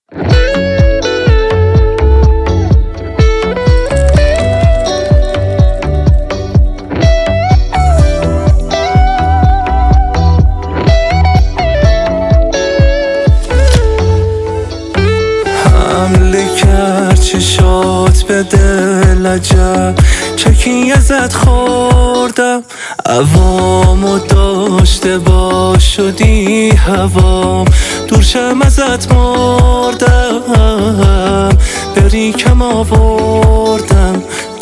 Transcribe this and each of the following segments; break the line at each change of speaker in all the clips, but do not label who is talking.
حمله کرد چشات به دل عجب چکی ازت خوردم عوامو داشته باش شدی هوام دور شم ازت مردم بری کم آوردم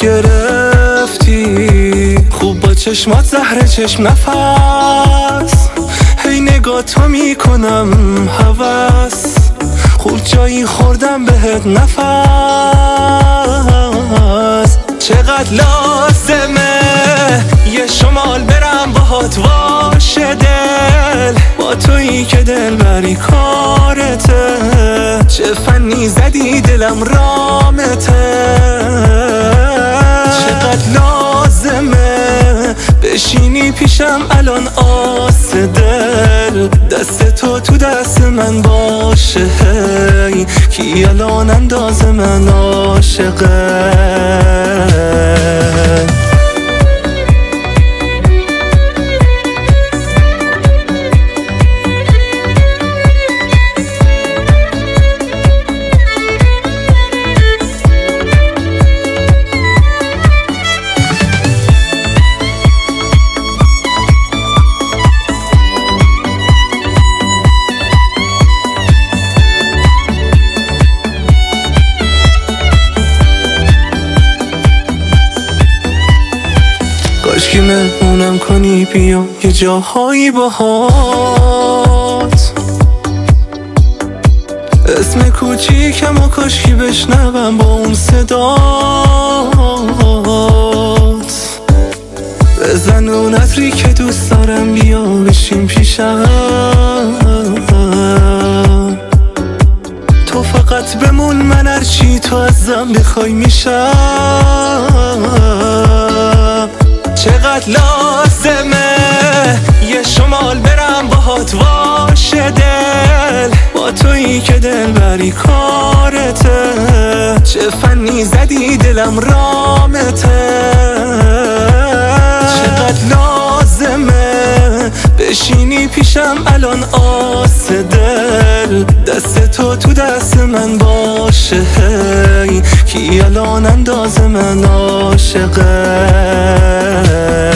گرفتی خوب با چشمات زهر چشم نفس هی نگاه تو میکنم هوس خوب جایی خوردم بهت نفس چقدر لازمه یه شمال برم باهات واشه دل با تویی که دل بری کارته چه فنی زدی دلم رامته چقدر لازمه بشینی پیشم الان آس دل دست تو دست من باشه هی کی الان انداز من عاشقه کاشکی مهمونم کنی بیا یه جاهایی باهات اسم کوچیکم و کاشکی بشنوم با اون صدات بزن اون عطری که دوست دارم بیا بشین پیشم تو فقط بمون من هرچی تو ازم بخوای میشم چقدر لازمه یه شمال برم باهات واشه دل با تویی که دل بری کارته چه فنی زدی دلم رامته چقدر لازمه بشینی پیشم الان آس دل دست تو دست من باشه هی کی الان انداز من عاشقه